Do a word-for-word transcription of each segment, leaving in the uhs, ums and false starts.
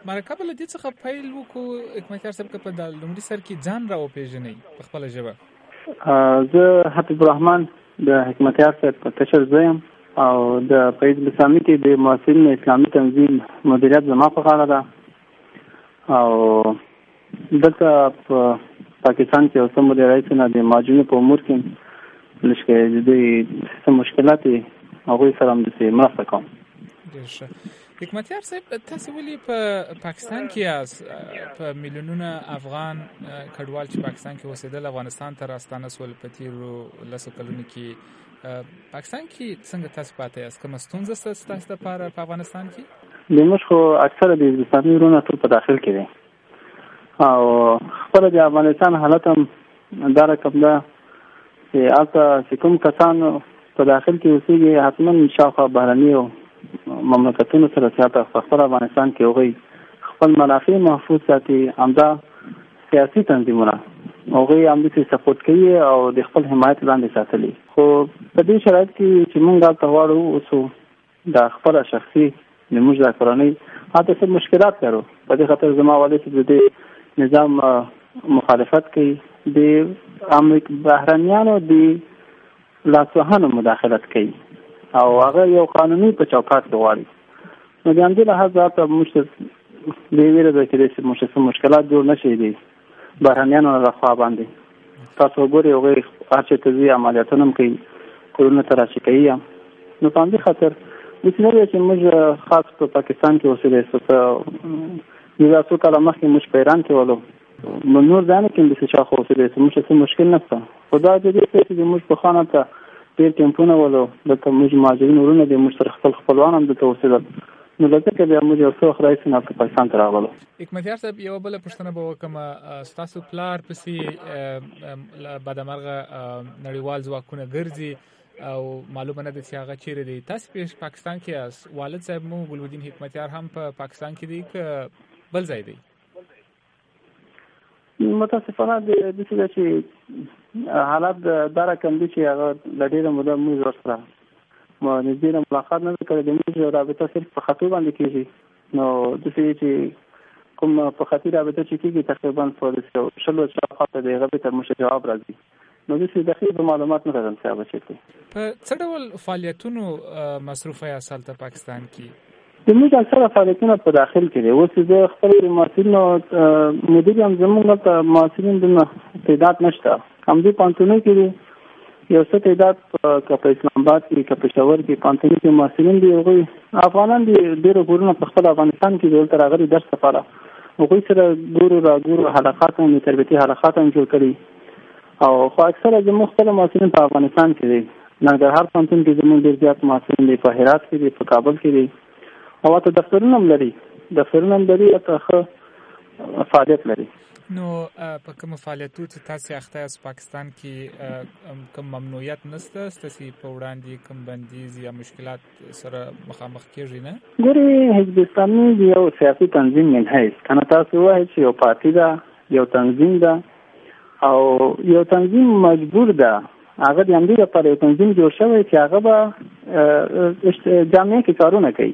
مرکه به له دې څخه پیل وکړو حکمتیار صاحب که په د لومړي سر کې ځان را وپېژنئ په خپله ژبه. زه حبیب الرحمن د حکمتیار صاحب په کشر زه یم او د فیض الاسلامي کې د محصلین اسلامي تنظیم مدیریت زما په غاړه ده او دلته په پاکستان کې اوس هم د رئیس نه د مهاجرینو په امور کې لږ د دوی څه مشکلات دي هغوی سره هم داسې مرسته کوم. ډېر ښه. حکمتیار صاحب تاسو ولې په پاکستان کې یاست؟ په میلیونونه افغان کډوال چې پاکستان کې اوسېدل افغانستان ته راستانه سول په تېرو لسو کلونو کې. پاکستان کې څنګه تاسو پاتې یاست؟ کومه ستونزه شته ستاسو دپاره په افغانستان کې؟ زموږ خو اکثره د هندوستاني وروڼه ټول په داخل کې دي او خپله د افغانستان حالت هم دا رقم ده چې هلته چې کوم کسان په داخل کې اوسېږي حتما شاوخوا بهرنیو مملکتونو سره چې هلته په خپل افغانستان کې هغوی خپل منافع محفوظ ساتي، همدا سیاسي تنظیمونه هغوی همداسې سپورټ کوي او د خپل حمایت لاندې ساتلي. خو په دې شرایط کې چې موږ هلته غواړو اوسو د خپله شخصي زموږ د کورنۍ هلته څه مشکلات لرو. په دې خاطر زما والد چې د دې نظام مخالفت کوي، د امریکا بهرنیانو د لاسوهنو مداخلت کوي او هغه یو قانوني په چوکاټ کې غواړي. نو د همدې لحاظ هلته موږ ته دې ویره ده چې موږ څه مشکلات جوړ نه شي دي بهرنیانو له خوا باندې. تاسو وګورئ هغوی هر چې ته ځي عملیاتونه هم کوي، کورونه ته راشي کوي. نو په همدې خاطر داسې نه دی چې موږ خاص په پاکستان کې اوسېدی، په یو څو کاله مخکې موږ په ایران کې ولو، نور ځایونو کې هم داسې شاخوا اوسېدی چې موږ ته څه مشکل نه شته. خو دا د دې څه چې موږ پخوا هلته ډېر کیمپونه ولو، دلته موږ مهاجرین وروڼه دي، موږ سره خپل خپلوان هم دلته اوسېدل. نو له ځکه بیا موږ یو څه وخت راهیسې نه پاکستان ته راغلو. حکمتیار صاحب یوه بله پوښتنه به وکړم، ستاسو پلار پسې بدمرغه نړیوال ځواکونه ګرځي او معلومه نه ده چې هغه چیرې دی. تاسو په پاکستان کې یاست، والد صاحب مو ګلبدین حکمتیار هم په پاکستان کې دی که بل ځای دی؟ متاسفانه داسې ده چې حالات دا رقم دي چې هغه له ډېره موده موږ ورسره نږدې نه ملاقات نه ده کړی. د موږ رابطه صرف په خطو باندې کېږي. نو داسې چې کوم په خطي رابطه چې کېږي تقریبا په شلو شاوخوا ته د هغه بېرته موږ جواب راځي. نو داسې دقیق معلومات نه لرم چې هغه چېرته دی. په څه ډول فعالیتونو مصروفه یاست هلته پاکستان کې؟ د موږ اکثره فعالیتونه په داخل کې دي. اوس زه خپل د محصلینو مدیر یم، زموږ هلته محصلین دومره تعداد نشته. همدې پوهنتونونو کې دي یو څه تعداد، که په اسلام آباد کې که پېښور کې پوهنتونونو کې محصلین دي. هغوی افغانان دي، ډېرو کورونه په خپل افغانستان کې دي، دلته راغلي درس لپاره. هغوی سره ګورو را ګورو، حلقات هم تربیتي حلقات هم جوړ کړي. او خو اکثره زموږ خپل محصلین په افغانستان کې دي. ننګرهار پوهنتون کې زموږ ډېر زیات محصلین دي، په هرات کې دي، په کابل کې دي او هلته دفترونه هم لري. دفترونه هم لري، هلته ښه فعالیت لري. نو په کوم فعالیتو چې تاسو اخته یاست پاکستان کې کوم ممنوعیت نشته ستاسو په وړاندې، کوم بندیز یا مشکلات سره مخامخ کیږي نه؟ ګوري حزب اسلامي یو سیاسي تنظیم نه هي، کنه تاسو وایئ چې یو پارټي ده، یو تنظیم ده او یو تنظیم مجبور ده هغه د همدې لپاره یو تنظیم جوړ شوی چې هغه به جامعه کې کارونه کوي.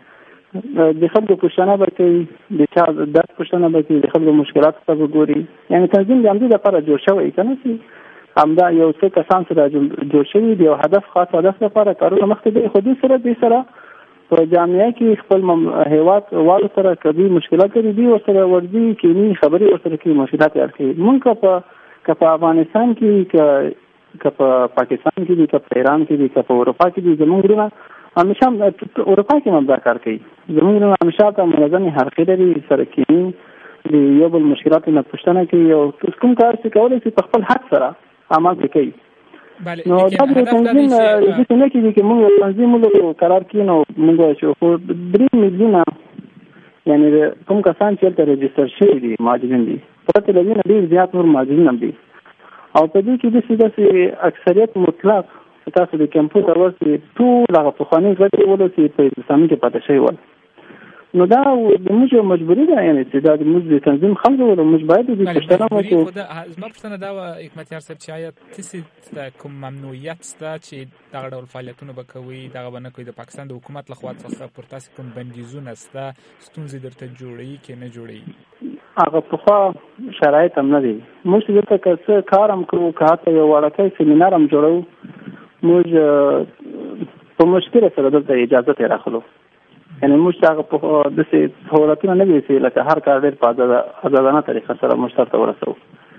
د خلکو پوښتنه به کوي، د چا درد پوښتنه به کوي، د خلکو مشکلات ته به ګوري. یعنې تنظیم د همدې لپاره جوړ شوی که نه چې همدا یو څه کسان سره جوړ شوي د یو هدف خاص هدف لپاره کارونه مخکې دی. خو دې سره دې سره په جامعه کې خپل هیواد والو سره که دوی مشکلات لري، دوی ورسره ورځي، کینی خبرې ورسره کوي، مشکلات یې حل کوي. مونږ که په که په افغانستان کې که که په پاکستان کې دي، که په ایران کې دي، که په اروپا کې دي، زمونږ وروڼه همیشه اروپا کې هم دا کار کوي. زمونږ وروڼه همیشه ته منظمې حلقې لري، سره کینی، د یو بل مشکلاتو نه پوښتنه کوي او کوم کار چې کولی شي په خپل حق سره عمل پرې کوي. نو دا د تنظیم داسې نه کېږي چې موږ یو تنظیم ولرو قرار کړي نو موږ وایو خو درې میلیونه یعنې کوم کسان چې هلته رجسټر شوي دي مهاجرین دي، پرته له دې نه ډېر زیات نور مهاجرین هم دي. او په دې کې داسې داسې اکثریت مطلق چې تاسو د کمپیوټر ورسې ټول هغه پخواني غړي ولو چې په اسلامي کې پاتې شوي ول، نو دا د موږ یو مجبوري ده، یعنې چې دا د موږ د تنظیم خلکو ولا موږ باید د دې پوښتنه وکړو. زما پوښتنه دا وه حکمتیار صاحب چې آیا تاسې کوم ممنوعیت شته چې دغه ډول فعالیتونه به کوئ، دغه به نه کوئ، د پاکستان د حکومت لخوا څخه پر تاسې کوم بندیزونه شته، ستونزې درته جوړوي که نه جوړوي؟ هغه پخوا شرایط هم نه دي. موږ چې دلته که څه کار هم کوو، که حتی یو وړکی سیمینار هم جوړوو، موږ په مشکله سره دلته اجازه ترې راخلو. یعنې موږ ته هغه په داسې سهولتونه نه دي چې لکه هر کار ډېر په ازادانه طریقه سره موږ سرته ورسوو.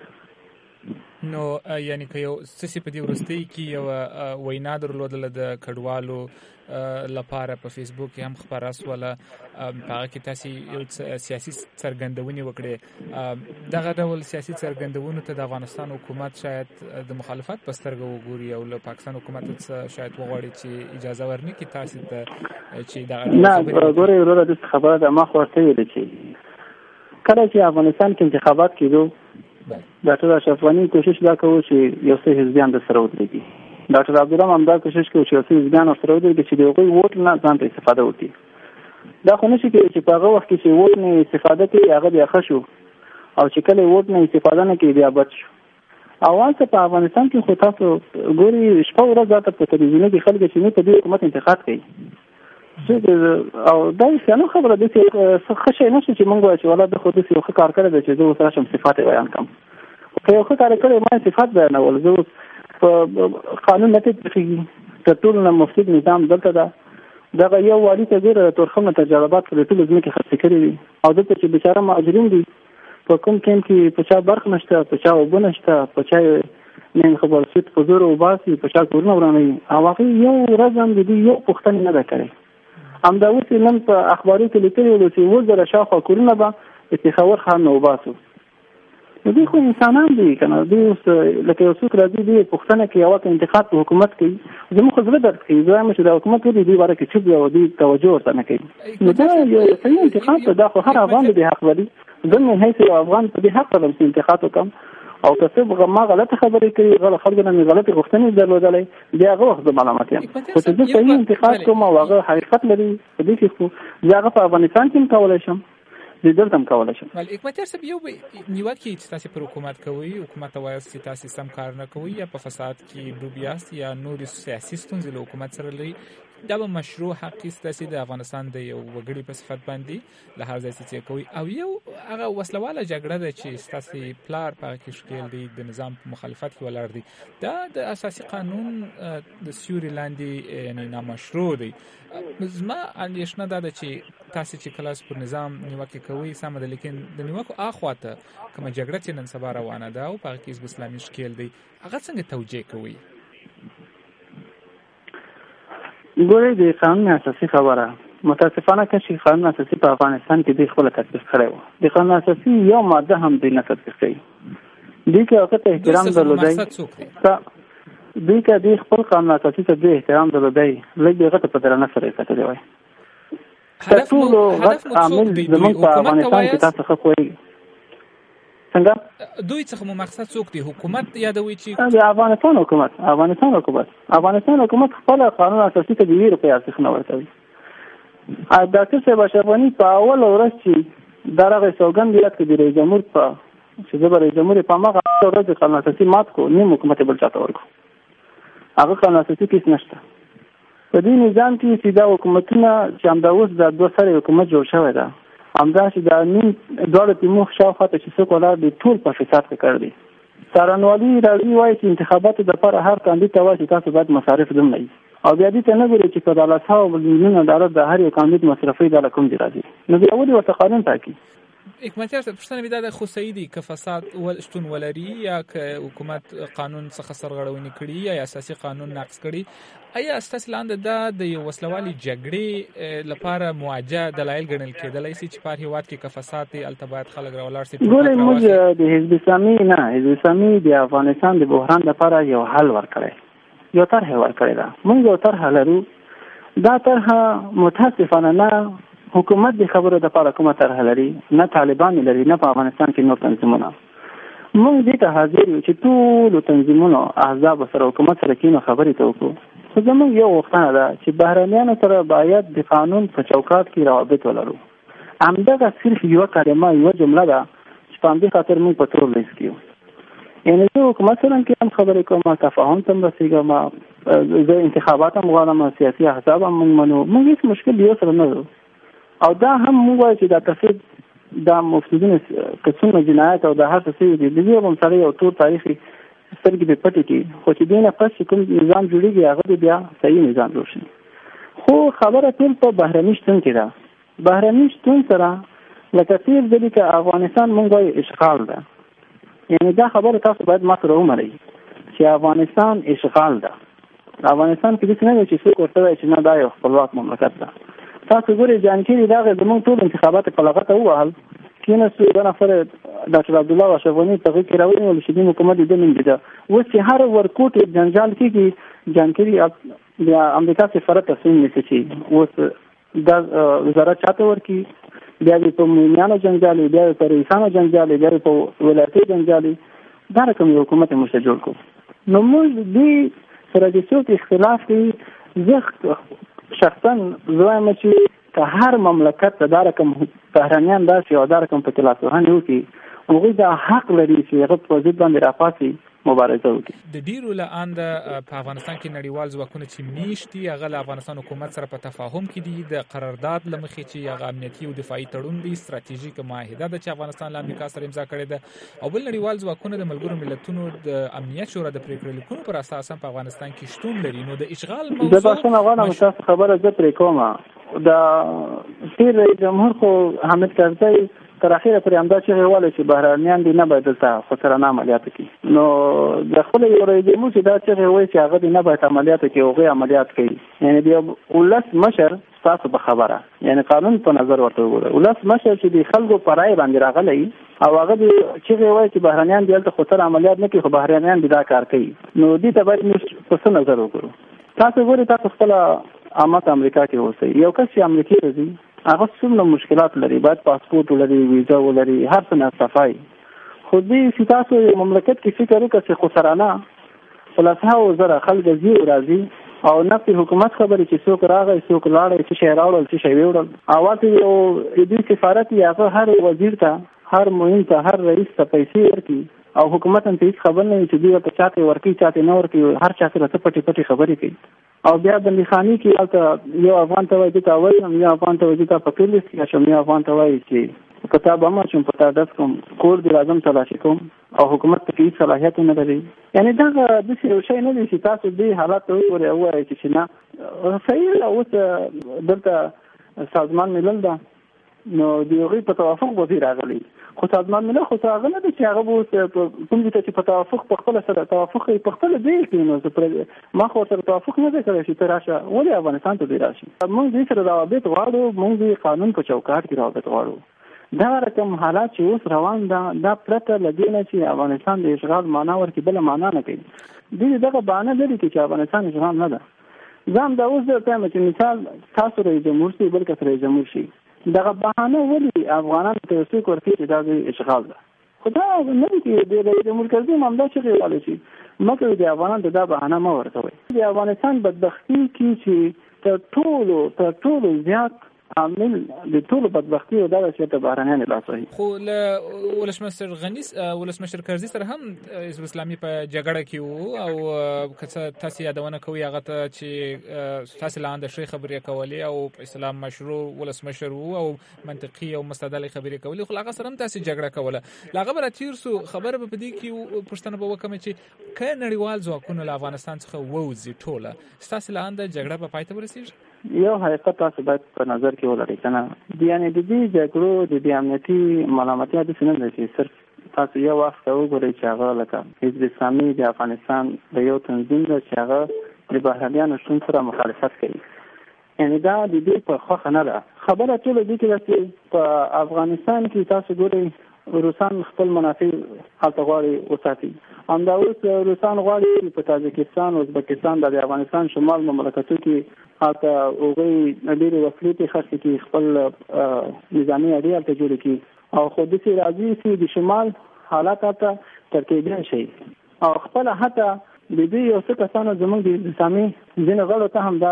نو یعنی که یو څه په دې وروستۍ کې یوه وینا درلودله د کډوالو لپاره په فیسبوک کې هم خپره سوله، په هغه کې تاسې یو سیاسي څرګندونې وکړې. دغه ډول سیاسي څرګندونو ته د افغانستان حکومت شاید د مخالفت په سترګه وګوري او له پاکستان حکومت څخه شاید وغواړي چې اجازه ورنکړي تاسې ته چې دغه نه. ګورئ وروره، داسې خبره ده، ما خو ورته ویلې چې کله چې افغانستان کې انتخابات کېدو، ډاکټر اشرف غني کوشش دا کوو چې یو څه حزبیان د سره ودرېږي. ډاکټر عبدالرحمن هم دا کوشش کوي چې یو څه حزبیان ورسره ودرېږي چې د هغوی ووټ نه ځان ته استفاده وکړي. دا خو نه شي کېدی چې په هغه وخت کې چې ووټ نه استفاده کوي هغه بیا ښه شو، او چې کله ووټ نه استفاده نه کوي بیا بد شو. او هلته په افغانستان کې خو تاسو ګورئ شپه ورځ راته په تلویزیونو کې خلک چې موږ په دې حکومت انتقاد کوي، او دا یې خبره داسې ښه شی نه شي چې موږ وایو چې والله ده خو داسې یو ښه کار کړی دی چې زه اوس راشم صفات یې بیان کړم. که یو ښه کار کړی ما صفات بیانول، زه اوس په قانون نه تطبیقېږي، تر ټولو نه مفسد نظام دلته ده. دغه یو والي ته ګوره د تورخم نه تجربات په ټولو ځمکې خرڅې کړي دي، او دلته چې بېچاره مهاجرین دي په کوم کیمپ کې په چا برق نشته، په چا اوبه نشته، په چا نیم خبر سوت په زور وباسي، په چا کورونه ورانوي، او هغې یو ورځ هم د دوی یو پوښتنې نه ده کړې. همدا اوس یې نن په اخباري کې لیکلي ولو چې اووه زره شاوخوا کورونه به د پېښور ښار نه وباسو. نو دوی خو انسانان دي که نه، دوی اوس لکه یو څوک راځي دوی پوښتنه کوي، یوه که انتقاد په حکومت کوي، زموږ خو زړه درد کوي. زه وایم چې د حکومت ولې دوی باره کې چوپ دی او دوی توجه ورته نه کوي. نو دا یو صحیح انتقاد ده، دا خو هر افغان د دې حق لري. زه من حیث یو افغان په دې حق لرم چې انتقاد وکړم، او که څه ما غلطه خبرې کوي، غلط خلکو نه مې غلطې غوښتنې درلودلی، بیا هغه وخت زه ملامت یم. خو چې زه صحیح انتقاد کوم او هغه حقیقت لري، په دې کې خو زه هغه په افغانستان کې هم کولی شم، د دلته هم کولی شم. حکمتیار صاحب، یو نیوکې چې تاسې پر حکومت کوئ، حکومت ته وایاست چې تاسې سم کار نه کوئ، یا په فساد کې ډوب یاست، یا نورې سیاسي ستونزې له حکومت سره لري، دا به مشروع حق ستاسې د افغانستان د یو وګړي په صفت باندې له هر ځای څه کوئ. او یو هغه وسلواله جګړه ده چې ستاسې پلار په هغه کې ښکېل دی، د نظام په مخالفت کې ولاړ دی، دا د اساسي قانون د سیوري لاندې یعنې نامشروع دی. زما اندېښنه دا ده چې تاسې چې کله پر نظام نیوکې کوئ سمه ده، لیکن د نیوکو اخوا ته کومه جګړه چې نن سبا روانه ده او په هغه کې حزب اسلامي ښکېل دی، هغه څنګه توجیه کوئ؟ ګورئ، د قانون اساسي خبره متاسفانه که چې قانون اساسي په افغانستان کې دوی خپله تطبیق کړی و، د قانون اساسي یو ماده هم دوی نه تطبیق کوي. دوی که هغه ته احترام درلودی، دوی که دوی خپل قانون اساسي ته دوی احترام درلودی، لږ د هغه ته په درنه سره یې کتلی وای. تر ټولو غټ عامل زموږ په افغانستان کې تاسو ښه پوهېږئ. څنګه دوی څخه مو مقصد څوک دی؟ حکومت یادوي چې د افغانستان حکومت افغانستان حکومت افغانستان حکومت خپل قانون اساسي ته د یوې روپۍ ارزښت نه ورکوي. ډاکټر صاحب اشرف غني په اوله ورځ چې دا هغه سوګند یاد کړي د رئیس جمهور په چې زه به رئیس جمهور په هماغه ورځ د قانون اساسي مات کړو، نیم حکومت یې بل چا ته ورکړو. هغه قانون اساسي کې هېڅ نشته. په دې نظام کې چې دا حکومتونه چې همدا اوس دا دوه سره حکومت جوړ شوی ده، همدا چې دا نیم دواړه تیمور شاوخوا ته چې څوک ولاړ دي ټول په فساد کې کړ دي. څارنوالي راځي وایي چې انتخاباتو دپاره هر کاندید ته وایي چې تاسو باید مصارف دومره وي، او بیا دې ته نه ګوري چې په دولسهاوو میلیونه ډالر د هر یو کاندید مصرفوي دا له کوم ځای راځي، نو بیا ولې ورته قانون ټاکي؟ حکمتیار صاحب، پوښتنه مې دا ده، خو صحیح دي که فساد شتون ولري یا که حکومت قانون څخه سرغړونې کړي یا اساسي قانون نقض کړي، آیا ستاسې لاندې دا د یو وسلوالې جګړې لپاره مواجه دلایل ګڼل کېدلی شي چې په هر هېواد کې که فساد دی هلته باید خلک راولاړ شي؟ ګورئ، موږ د حزب اسلامي نه حزب اسلامي د افغانستان د بحران لپاره یو حل ورکړی، یو طرحه ورکړې ده. موږ یو طرحه لرو، دا طرحه متاسفانه نه حکومت د خبرو لپاره کومه طرحه لري، نه طالبان لري، نه په افغانستان کې نور تنظیمونه. موږ دې ته حاضر یو چې ټولو تنظیمونو احزاب سره حکومت سره کینو خبرې ته وکړو. خو زموږ یو غوښتنه ده چې بهرنیانو سره باید د قانون په چوکاټ کې روابط ولرو. همدغه صرف یو کلمه یو جمله ده چې په همدې خاطر موږ په تور لیست کې یو. یعنې زه حکومت سره هم کې هم خبرې کوم، تفاهم ته هم رسېږم، زه انتخابات هم غواړم، سیاسي احزاب هم موږ منو، موږ هېڅ مشکل یو سره نه لرو. او دا هم موږ وایو چې دا تفرید دا مفسدین که څومره جنایت او دا هر څه شوي دي، د دې به سړی یو تور تاریخي سترګې پرې پټې کړي، خو چې دې نه پس چې کوم نظام جوړېږي هغه دې بیا صحیح نظام جوړ شي. خو خبره ټول په بهرني شتون کې ده. بهرني شتون سره لکه تېر ځلې که افغانستان موږ وایو اشغال ده، یعنې دا خبره تاسو باید ما سره ومنئ چې افغانستان اشغال ده. افغانستان کې داسې نه دی چې څوک ورته وایي چې نه دا یو خپلواک مملکت ده. تاسو ګورئ جانکیري راغی زموږ ټول انتخابات په لغته ووهل، کېناستو دوه نفره ډاکټر عبدالله او اشرف غني په هغې کې راونیول چې دې حکومت د ده نوم ده. اوس چې هر ورکوټ جنجال کېږي، جانکیري د امریکا سفارت تصمیم نیسي چې اوس دا وزارت چاته ورکړي، بیا دې په مومنیانو جنجالي، بیا دې په رئیسانو جنجالي، بیا دې په ولایتي جنجالي، دا رقم یو حکومت یې موږ جوړ کړو. نو موږ دې سره چې څوک اختلاف کوي، زه شخصا زه وایم چې که هر مملکت ته دا رقم بهرنیان داسې او دا رقم په لاسوهنې وکړي، هغوی دا حق لري چې هغه په ضد باندې راپاڅي، مبارزه وکړي. د ډیرو له انده په افغانستان کې نړیوال ځواکونه چې میشت دي هغه له افغانستان حکومت سره په تفاهم کې دي، د قرارداد له مخې چې هغه امنیتي او دفاعي تړون دی، ستراتیژیک معاهده ده چې افغانستان له امریکا سره امضا کړې ده، او بل نړیوال ځواکونه د ملګرو ملتونو د امنیت شورا د پریکړې لیکونو پر اساس په افغانستان کې شتون لري. نو د اشغال موضوع د بښنه غواړم تاسو خبره زه پرې کوم. د تیر رئیس جمهور خو حامد کرزی تر اخره پرې همدا چغې وهلې چې بهرنیان دې نه باید دلته خسرانه عملیات کړي. نو د خپل یو رئیس جمهور چې دا چغې وایي چې هغه دې نه باید عملیات کړي، هغوی عملیات کوي. یعنې د یو ولس مشر ستاسو په خبره، یعنې قانون په نظر ورته وګورئ، ولس مشر چې د خلکو په رایې باندې راغلی او هغه دې چغې وایي چې بهرنیان دې هلته خسر عملیات نه کوي، خو بهرنیان دې دا کار کوي. نو دې ته باید موږ په څه نظر وګورو. تاسو ګورئ، تاسو خپله عامت امریکا کې اوسئ، یو کس چې امریکې ته ځي هغه څومره مشکلات لري، باید پاسپورت ولري، ویزا ولري، هر څه نه صفای. خو دې چې تاسو مملکت کې فکر وکړئ چې خسرانه په لسهاوو زره خلک ځي او راځي، او نفس حکومت خبرې چې څوک راغی، څوک لاړی، څه شی راوړل، څه شی ویوړل، او هلته یو دې سفارت یې هغه هر وزیر ته، هر معین ته، هر رئیس ته پیسې ورکړي، او حکومت هم ته هېڅ خبر نه وي چې دوی ورته چاته ورکوي، چاته نه ورکوي، هر چا سره څه پټې پټې خبرې کوي. او بیا بندیخانې کې هلته یو افغان ته وایي دې ته وایي، یو افغان ته وایي دې ته په پیر لیست کې اچوم، یو افغان ته وایي چې په تا به هم اچوم، په تا ډز کوم، کور دې راځم تلاشي کوم، او حکومت ته هېڅ صلاحیت نه لري. یعنې دغه داسې یو شی نه دی چې تاسو دې حالات ته وګورئ او ووایئ چې نه صحیح ده. اوس دلته سازمان ملل ده، نو د هغوی په توافق به دې راغلی، خو سازمان ملل خو هغه نه دی چې هغه به اوس کوم ځای ته چې په توافق په خپله سره توافق کوي په خپله ځای کوي. نو ما خو سره توافق نه دی کړی چې ته راشه، ولې افغانستان ته دې راشي؟ موږ دې سره روابط غواړو، موږ دې قانون په چوکاټ کې روابط غواړو. دا رقم حالات چې اوس روان ده، دا پرته له دې نه چې افغانستان د اشغال معنا ورکړي بله معنا نه کوي. دې دغه بهانه لري چې افغانستان اشغال نه ده. زه هم دا اوس درته وایم چې مثال تاسو رئیس جمهور شئ، بل کس رئیس جمهور شي، دغه بهانه ولې افغانانو ته څوک ورکوي چې دا د اشغال ده؟ خو دا نه دي چې د رئیس جمهور کرزي هم همدا چغې وهلی شي، مه کوئ د افغانانو ته دا بهانه مه ورکوئ. د افغانستان بدبختي کې چې تر ټولو تر ټولو زیات عامل د ټولو بدبختي او دا چې ته بهرنیان لاس وهي. خو له ولسمشر غني ولسمشر کرزي سره هم حزب اسلامي په جګړه کې وو، او که تاسو یادونه کوئ هغه ته چې تاسو لاندې شي خبرې کولې او اسلام مشروع ولسمشر وو او منطقي او مستدلي خبرې کولې، خو هغه سره هم تاسو جګړه کوله. هغه به راتیر سو خبره به پدې کې پښتنه به وکم چې که نړیوال ځواکونه له افغانستان څخه ووځي ټوله تاسو لاندې جګړه په پای ته ورسیږي. یو حقیقت تاسو باید په نظر کې ولرئ کنه، یعنی د دې جګړو د دې امنیتي ملامتیا داسې نه ده چې صرف تاسو یو وخت ته وګورئ چې هغه لکه حزب اسلامي د افغانستان د یو تنظیم ده چې هغه د بهرنیانو شتون سره مخالفت کوي. یعنی دا د دې په خوښه نه ده. خبره ټوله دې کې ده چې په افغانستان کې تاسو ګورئ روسان خپل منافع هلته غواړي وساتي، همدا اوس روسان غواړي په تاجکستان او ازبکستان د افغانستان شمال مملکتو کې هلته هغوی ډېرې وسلې پرې خرڅې کړي، خپل نظامي اډې هلته جوړې کړي، او خو داسې راځي چې د شمال حالات هلته ترکیبین شي، او خپله حتی د دې یو څه کسانو زموږ د اسلامي ځینې غړو ته هم دا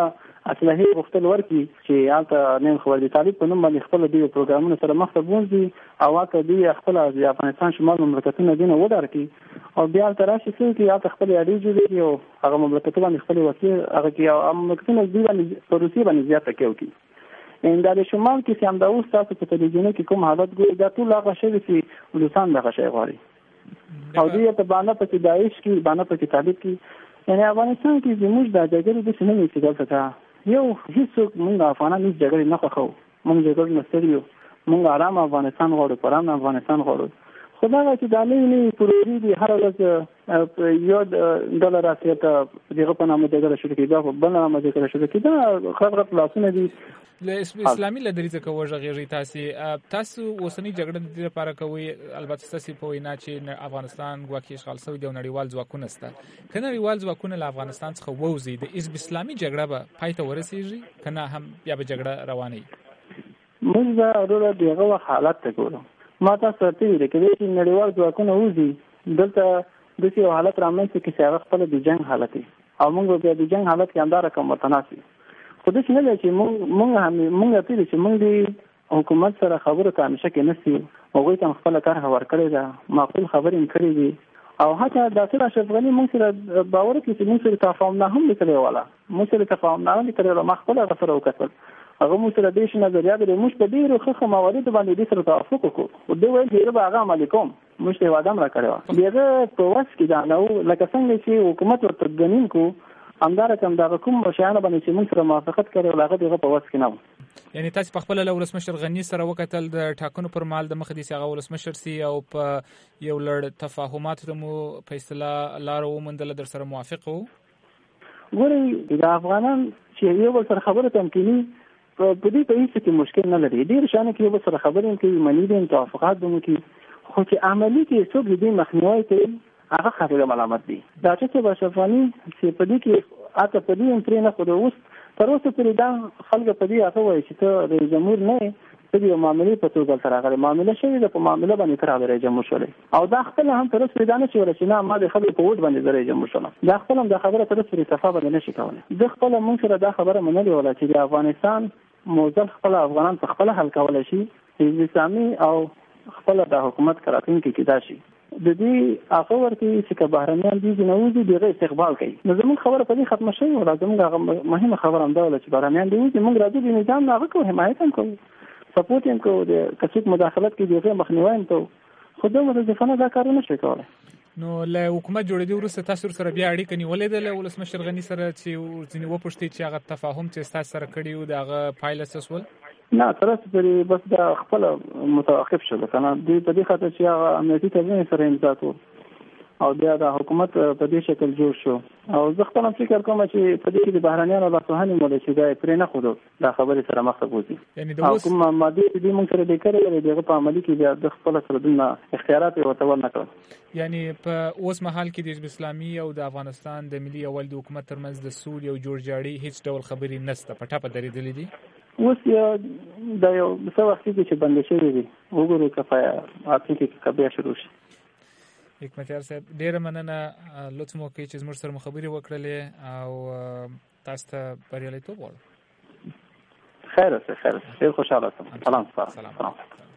اصلاحي غوښتل ورکړي چې هلته نیم خبر د طالب په نوم باندې خپل د پروګرامونو سره مخ ته بونځي او هلته دوی خپل د افغانستان شمال مملکتونه دینه ودار کړي او بیا هلته راشي چې هلته خپل اړیکې جوړې کړي او هغه مملکتونه باندې خپل وکیل هغه کې او مملکتونه دوی باندې په روسیې باندې زیاته کوي ان د شمال کې چې هم دا اوس تاسو په تلویزیون کې کوم حالت ګوري دا ټول هغه شی چې ولسان دغه شی غواړي او دوی ته باندې په داعش کې باندې په طالب کې یعنی افغانستان کې زموږ د جګړې د سنمې چې دلته یو هیڅوک موږ افغانان هیڅ جګړې نه خوښو موږ جګړې نه ستړي موږ آرام افغانستان غواړو پرام افغانستان غواړو خو دا چې د لوی پروژې دی هر ورځ یو ډالر راځي ته دغه په نامه دغه شروع کیږي په بل نامه دغه شروع کیږي دا خبره خلاصونه دي له اسلامي لدریزه کوي ژغېږي تاسو تاسو اوسنی جګړه د لپاره کوي البته تاسو په وینا چې افغانستان ګواکې اشغال شوی دی او نړیوال ځواکونه سته کنه نړیوال ځواکونه له افغانستان څخه ووزي د حزب اسلامي جګړه به پای ته ورسیږي کنه هم بیا به جګړه روانه وي موږ به ورته دغه حالت ته ګورو ما تاسو ته ویل چې نړیوال ځواکونه ووزي دلته د یو حالت رامنځته کې چې هغه خپل د جنگ حالت او موږ به د جنگ حالت کې انداره کوم متناسب خو د څه نه چې موږ موږ هم موږ ته چې موږ د حکومت سره خبرو ته همیشه کې نسی او غوښتل خپل کار هوار کړی دا معقول خبرې کړې دي او حتی د سره اشرفغانی موږ سره باور کې چې موږ سره تفاهم نه هم لیکلی ولا موږ سره تفاهم نه لیکلی ولا ما خپل غفر وکړل هغه موږ سره د شي نظریه د موږ په ډیرو ښه موارد باندې د سره توافق وکړو او دوی ویل چې به هغه عملي کوم موږ ته وعده را کړو دغه په واس کې دا نو لکه څنګه چې حکومت ورته غنیم کو همدار کوم دا کوم شیانه باندې چې موږ سره موافقت کړو هغه دغه په واس کې نه یعنی تاسو په خپل له ولسمشر غنی سره وکتل د ټاکنو پر مال د مخدي هغه ولسمشر سي او په یو لړ تفاهمات مو فیصله لارو مندل در سره موافق وو ګوري د افغانان چې یو سره خبره تمکینی په دې په هیڅ کې مشکل نه لري ډیر شانه کې یو سره خبرې کوي منی دي توافقات دمو کې خو چې عملی کې څوک دې مخنیوي کوي هغه خبره ملامت دي دا چې بشفانی چې په دې کې اته په دې انترې نه خو د اوس تر اوسه پرې دا خلک په دې هغه وایي چې ته رئیس جمهور نه په دې معاملې په توګه سره هغه معاملې شوې ده په معاملې باندې تر رئیس جمهور شولې او دا خپل هم تر اوسه دا نه شو چې نه ما د خبرې په وډ باندې رئیس جمهور شوم دا خپل هم دا خبره تر اوسه صفه باندې نشي کولای د خپل مونږ سره دا خبره منلې ولا چې د افغانستان موزل خپل افغانان په خپل حل کولای شي حزب اسلامي او خپل د حکومت کراتون کې کېدا شي د دې هغه ورته چې بهرنیان دي نوځي دغه استقبال کوي نو زموږ خبره په دې ختم شوه او زموږ مهمه خبره هم دا و چې بهرنیان دي چې موږ راځو د نظام هغه کو حمایت هم کوو سپورټ هم کوو د کثیت مداخلت کې دغه مخنیوي هم کوو خو د متاسفانه دا کارونه شي کولای نو له حکومت جوړېدو وروسته تاسو سره بیا اړیکه نیولې ده له ولسمشر غنی سره چې ځینې وپوښتې چې هغه تفاهم چې تاسو سره کړی و د هغه پایله څه شول نه تر اوسه پرې بس دا خپل متوقف شول کنه دوی په دې خاطر چې هغه امنیتي تړون سره امضا کړ او بیا د حکومت په دې شکل جوړ شو او زه خپل فکر کوم چې په دې کې د بهرنیانو لاسوهنې مولې چې دا پرې نه خورو دا خبرې سره مخ ته بوزي یعنی د اوس کوم ماده دې موږ سره د کړې دغه په عملي کې بیا د خپل سره د اختیارات او تول نه کړ یعنی په اوس مهال کې د حزب اسلامي او د افغانستان د ملي اول د حکومت ترمنځ د سول او جوړجاړي هیڅ ډول خبرې نشته په ټاپه درېدلې دي اوس یو د یو څه وخت کې چې بند شوی دی وګورو کفایا اته کې کبه شروع شي حکمتیار صاحب ډیره مننه لطف مو کوي چې زموږ سره مخابري وکړلې او تاسو ته بریالیتوب غواړم خیر اوسه خیر ډیر خوشاله سلام سلام